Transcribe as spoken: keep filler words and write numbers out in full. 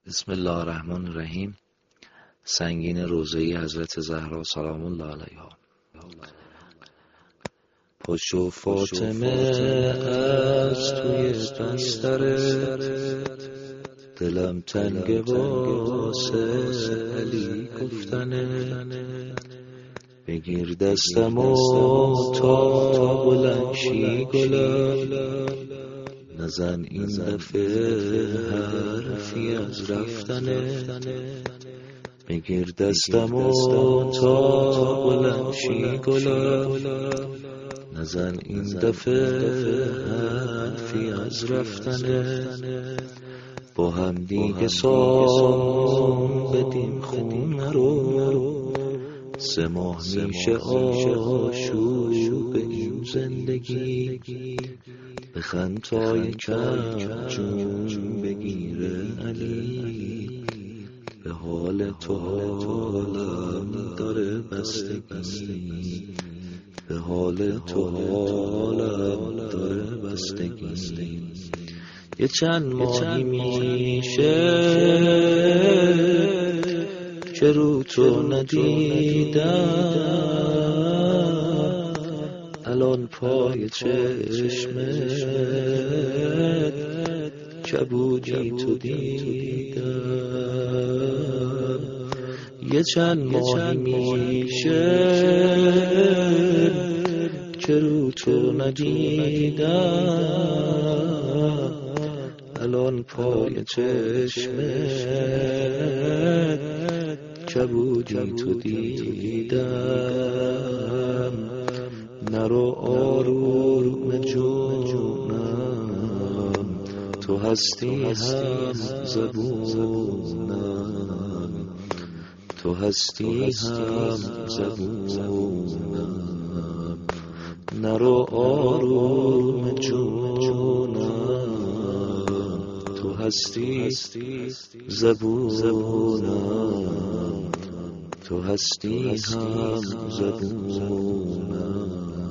بسم الله الرحمن الرحیم. سنگین روضه حضرت زهرا سلام الله علیها. پاشو فاطمه از توی بسترت، دلم تنگ واسه علی گفتنه. بگیر دستم و تا بلند شی گلم، نزن این دفعه حرفی از رفتنه. بگیر دستم و تا بلند شی گلم، نزن این دفعه حرفی از رفتنه. با هم دیگه سام بدیم خونه رو، سه ماه میشه آشوب این زندگی. بخند تا یکم جون بگیره علی، به حال تو حالم داره بستگی، به حال تو حالم داره بستگی. یه چند ماهی میشه که رو تو ندیدم، الان پای چشمت کبودی تو دیدم. یه چند ماهی میشه که رو تو ندیدم، الان پای چشمت کبودی تو دیدم. نرو آروم جونم، تو هستی هم زبونم، تو هستی هم زبونم. نرو آروم جونم، تو هستی زبونم، تو هستی هم زبونم.